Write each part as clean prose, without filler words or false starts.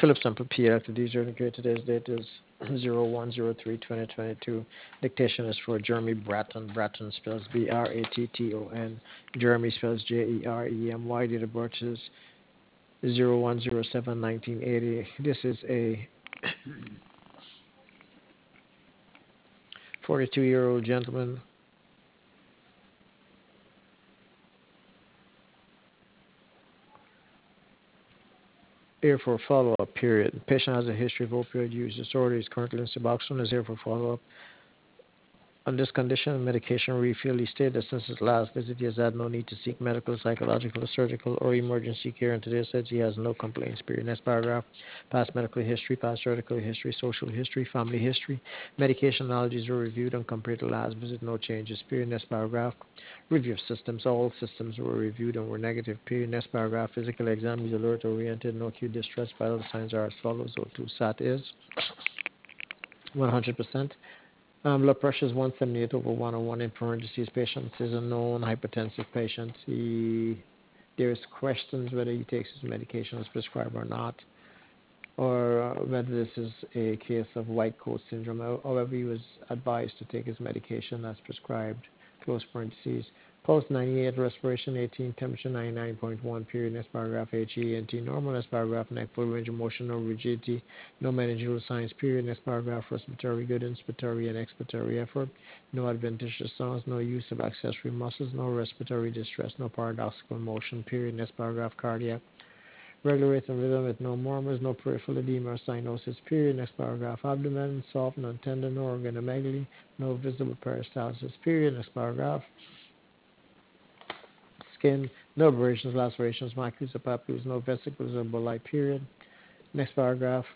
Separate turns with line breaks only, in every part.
Philip Sample P. Actor DJ indicated today's date is 01/03/2022. Dictation is for Jeremy Bratton. Bratton spells Bratton. Jeremy spells Jeremy. Date of birth is 01/07/1980. This is a 42-year-old gentleman here for follow-up period. Patient has a history of opioid use disorder. Is currently in Suboxone. Is here for follow-up. On this condition, medication refill, he stated that since his last visit, he has had no need to seek medical, psychological, surgical, or emergency care, and today says he has no complaints. Period. Next paragraph. Past medical history, past surgical history, social history, family history. Medication allergies were reviewed and compared to last visit, no changes. Period. Next paragraph. Review of systems. All systems were reviewed and were negative. Period. Next paragraph. Physical exam is alert oriented, no acute distress. Vital signs are as follows. O2 SAT is 100%. Blood pressure is 178/101 in parentheses. Patient is a known hypertensive patient. There is questions whether he takes his medication as prescribed or not, or whether this is a case of white coat syndrome. However, he was advised to take his medication as prescribed. Close parentheses. Pulse 98, respiration 18, temperature 99.1. Period. Next paragraph. HENT normal. Next paragraph. Neck full range of motion, no rigidity, no meningeal signs. Period. Next paragraph. Respiratory good, inspiratory and expiratory effort. No adventitious sounds. No use of accessory muscles. No respiratory distress. No paradoxical motion. Period. Next paragraph. Cardiac regular rate and rhythm with no murmurs, no peripheral edema or cyanosis. Period. Next paragraph. Abdomen soft, non-tender, no organomegaly, no visible peristalsis. Period. Next paragraph. Skin, no abrasions, lacerations, macules or papules, no vesicles or bulli. Period. Next paragraph.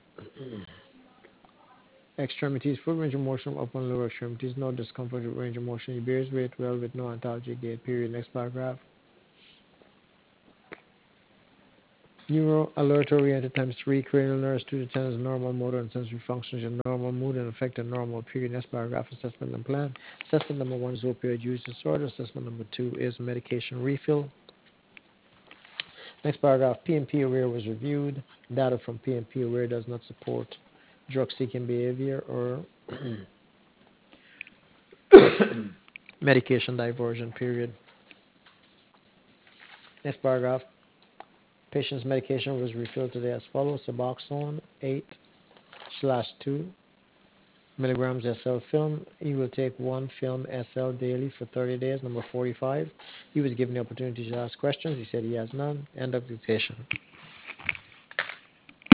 Extremities, full range of motion of upper and lower extremities, no discomfort with range of motion. He bears weight well with no antalgic gait. Period. Next paragraph. Neuro alert oriented times 3, cranial nerves 2 to 10 is normal motor and sensory functions in normal mood and affect a normal period. Next paragraph. Assessment and plan. Assessment number 1 is opioid use disorder. Assessment number 2 is medication refill. Next paragraph. PMP aware was reviewed. Data from PMP aware does not support drug seeking behavior or medication diversion. Period. Next paragraph. Patient's medication was refilled today as follows: Suboxone 8/2 milligrams SL film. He will take 1 film SL daily for 30 days. Number 45. He was given the opportunity to ask questions. He said he has none. End of dictation.